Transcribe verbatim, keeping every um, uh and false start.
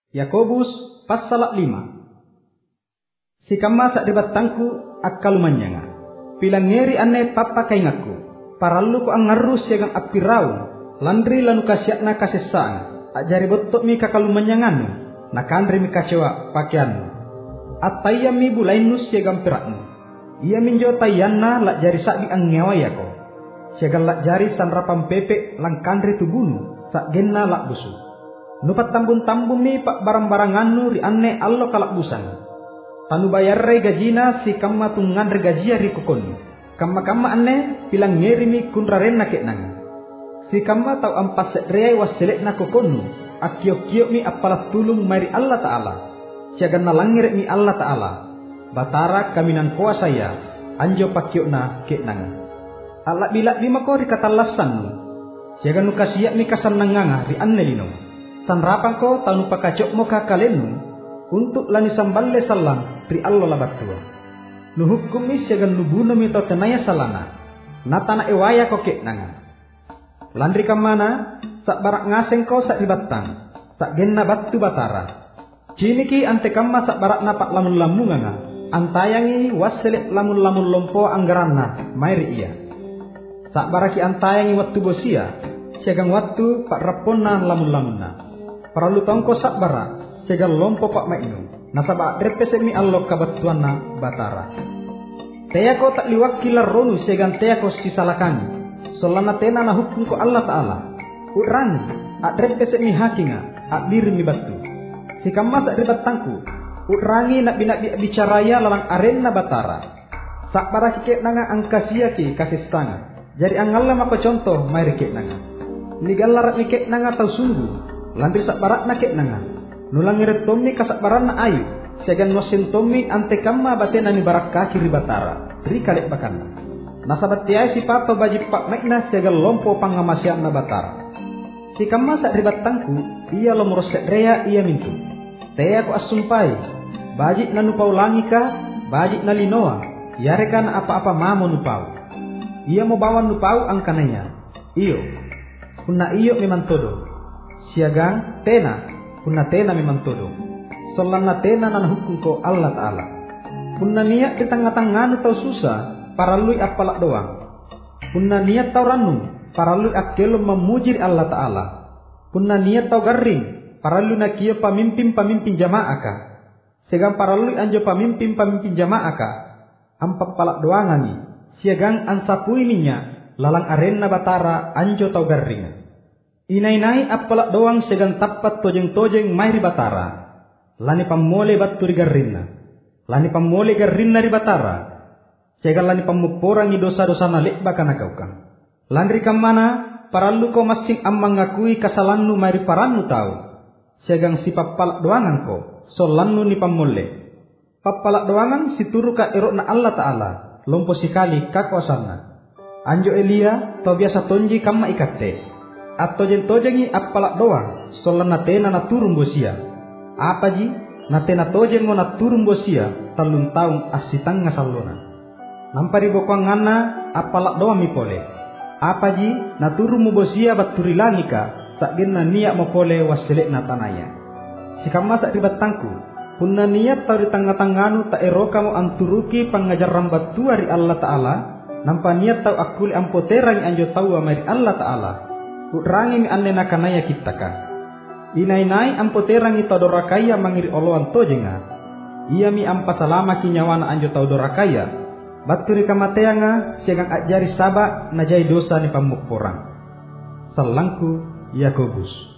Yakobus pasal lima. Si kama sak debatangku akal manyanga. Pilangeri ane papa kaingaku. Parallu ko ang ngarus yagang apirau. Landri lanu kasyakna kasesaan. Ajari botok mi kakalumanyanganu. Nakandri mi kacewa pakianu. Ataya mi bulainus yagang piraknu. Ia minjo tayanna lak jari sakbi ang ngewayako. Siagal lak jari sanrapam pepe lang kandri tubunu. Sak genna lak busu. Nupat tambun-tambun mi pak barang-barangannu ri anne allo kalak busang. Tanu bayar re gajina si kamma tungan re gajia ri kukon. Kamma-kamma anne pilang ngeri mi kunraren na kenang. Si kamma tau ampas re waselek na kukonu. Akio-kio mi apalat tulung mari Allah Ta'ala. Siagan na langir mi Allah Ta'ala. Batara kaminan kuasa ya. Anjo pakio na kenang. Alak bilak bima ko ri katalasan. Siagan nukasiak mi kasan nanganga ri anne lino. Sanrapan ko tanu pakacok mo kakalenu untuk lani samballe salang pri Allah labatua. Nu hukum mi siagan nubuno mi to tenaya salana. Natana ewaya ko kek nanga. Landri kamana sak barak ngaseng ko sak dibatang. Sak genna batu batara. Ciniki ante kamma sak barak napak lamun lamunganga. Antayangi waselik lamun lamun lompo anggaranna mairi iya. Sak baraki antayangi waktu bosia. Siagang waktu pak raponna lamun lamunna. Paralu tongko sak bara segal lompo pak mainu nasaba drepese mi allo kabatuanna batara. Teya ko tak liwakilar ronu segan teya ko sisalakani solana tena na hukum ko Allah Ta'ala urani ak drepese mi hakinga ak diri mi batu si kamma sak ribatangku urani nak bina bicaraya lalang arenna batara sak bara kike nanga angkasia ki kasih sanga jadi angalla mako contoh mai rike nanga nigalar rike nanga tau sungguh. Landri sak barat na kek nanga. Nulang ngiret tomi kasak barat na ayu. Segan nosin tomi ante kamma batena ni barak kaki ribatara. Ri kalek bakana. Nasabat tiay si pato bajib pak mekna segal lompo pangamasian na batara. Si kamma sak ribatangku iya lomrosek rea iya mintu. Teya ko asumpai. Bajik na nupau langika, bajik na linoa. Yarekan apa-apa mamo nupau. Iya mau bawa nupau angkananya. Iyo. Kuna iyo memang todo. Siagang tena punna tena memang todo solanna tena nan hukum ko Allah Ta'ala punna niat di tengah-tengah tau susah paralui apalak doang punna niat tau ranu paralui akelo memuji Allah Ta'ala punna niat tau garing paralui nakia pamimpin-pamimpin jamaah ka segang paralui anjo pamimpin-pamimpin jamaah ka ampak palak doangani siagang ansapui ninya lalang arena batara anjo tau garing. Inai-nai apalak doang segan tapat tojeng-tojeng mai ribatara. Lani pamole batu rigarrinna. Lani pamole garrinna ribatara. Segan lani pamuporangi dosa-dosa nalik bakana kaukang. Landri kamana parallu ko masing amang ngakui kasalannu mai riparannu tau. Segang si papalak doangan ko solannu ni pamole. Papalak doangan si turu ka erok na Allah Ta'ala. Lompo sikali kakuasanna. Anjo Elia to biasa tonji kamma ikate. Atau jen-tojengi apalak doang solana tena na turun bosia. Apa ji? Na tena tojeng mo na turun bosia talun taung asitang ngasalona. Nampari bokwang ngana apalak doang mi pole. Apa ji? Na turun mo bosia baturi langika sak genna niat mo pole waselek na tanaya. Sikama sak ribatangku punna niat tau di tangga-tangganu ta eroka mo anturuki pangajar rambat tuari Allah Ta'ala nampa niat tau akuli ampoterang anjo tau amari Allah Ta'ala. Utrangi mi anne nakanaya kitaka. Inai-nai ampoterang ito dorakaya mangiri oloan tojenga. Ia mi ampa salama kinyawana anjo tau dorakaya. Baturi kamateanga siagang ajari sabak najai dosa ni pamukporang. Salangku Yakobus.